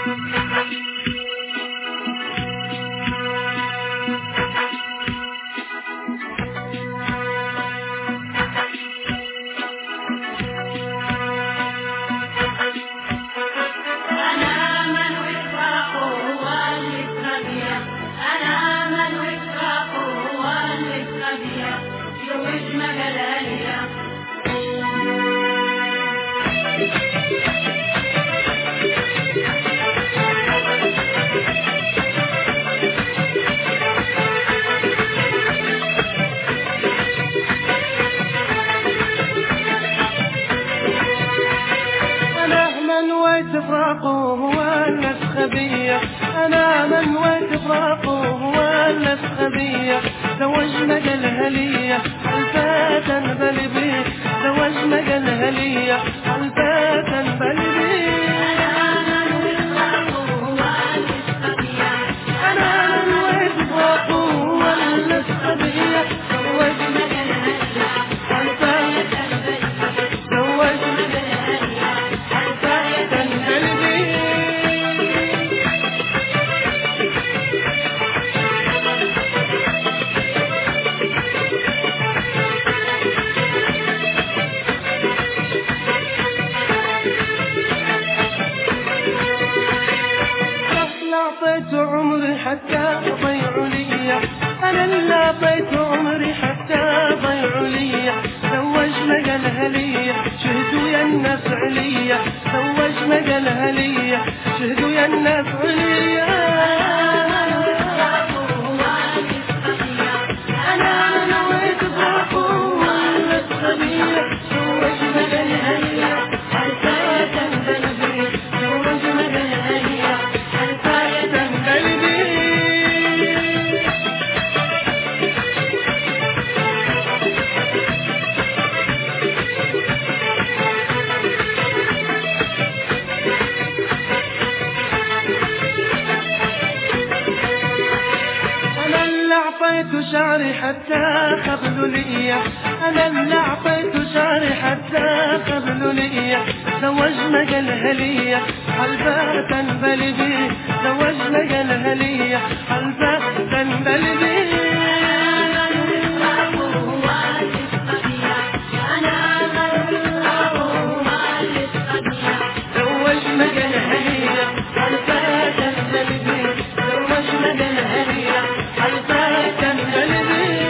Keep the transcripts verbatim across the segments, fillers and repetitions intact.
فراقه ولا الخبية، أنا من وقت فراقه ولا الخبية، زوجنا الهلية الفاتن بلبيه، زوجنا الهلية الفاتن بلبيه. أنا من وقت فراقه ولا الخبية، زوجنا الهلية الفاتن بلبيه، زوجنا أعطيت عمري حتى ضيعوا لي، أنا اللي أعطيت عمري حتى ضيعوا لي، زوجنا الهلية شهدوا يا الناس عليا، زوجنا الهلية شهدوا يا الناس عليا. أنا نويت فراقه ولا الخبية، زوجنا الهلية الفاتن بلبيه، زوجنا الهلية الفاتن بلبيه. أنا اللي أعطيت شعري حتى قبلوا لي، أنا اللي أعطيت شعري حتى قبلوا لي، زوجنا الهلية الفاتن بلبيه، زوجنا الهلية الفاتن بلبيه. زوجنا الهلية الفاتن بلبيه، زوجنا الهلية الفاتن بلبيه.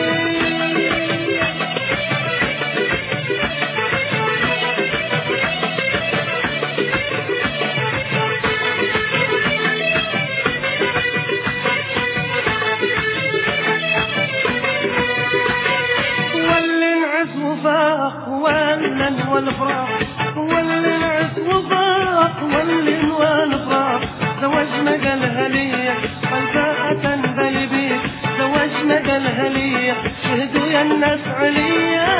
ولن والفراق ولن عز وفاق ولن والفراق، زوجنا الهلية الفاتن بلبيه، زوجنا الهلية شهدوا يا الناس عليا.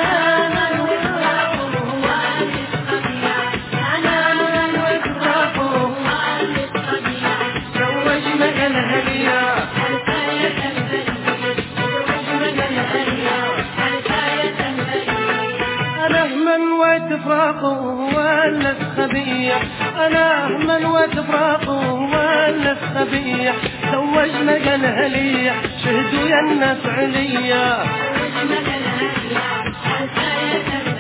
زوجنا الهلية فراقه ولا الخبية، أنا من وتفراقه ولا الخبية، زوجنا الهلية شهدوا يا الناس عليا.